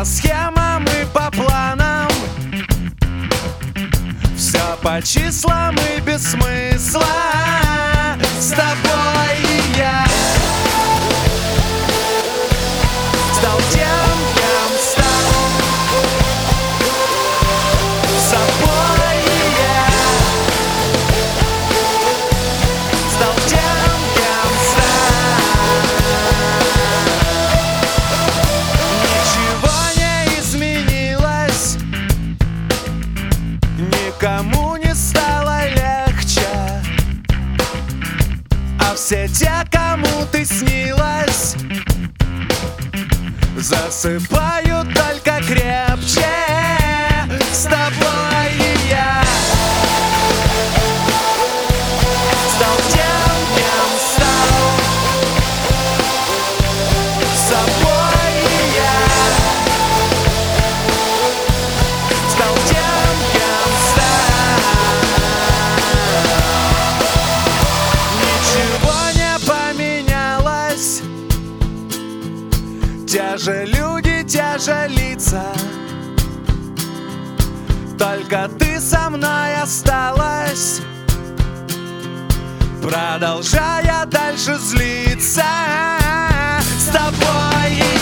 по схемам и по планам, все по числам и без смысла. С тобой и я стал тем, кем стал. С тобой и я стал тем, кем стал. Ничего не изменилось, никому не стало легче, а все те, кому ты снилась, засыпают только крепче. С тобой и я стал тем, кем стал. С тобой и я стал тем, кем стал. Ничего не поменялось, те же люди, те же лица, только ты со мной осталась, продолжая дальше злиться. С тобой